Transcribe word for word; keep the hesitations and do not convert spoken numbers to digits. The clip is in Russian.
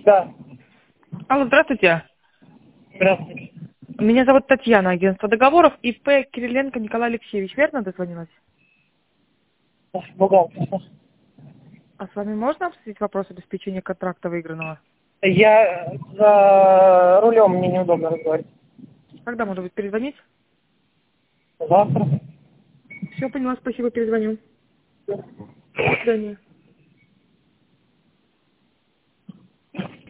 Да. Алло, здравствуйте. Здравствуйте. Меня зовут Татьяна, агентство договоров, ИП Кириленко Николай Алексеевич. Верно дозвонилась? Бухгалтер. А с вами можно обсудить вопрос обеспечения контракта выигранного? Я за рулем, мне неудобно разговаривать. Когда, может быть, перезвонить? Завтра. Все, поняла, спасибо, перезвоню. До свидания.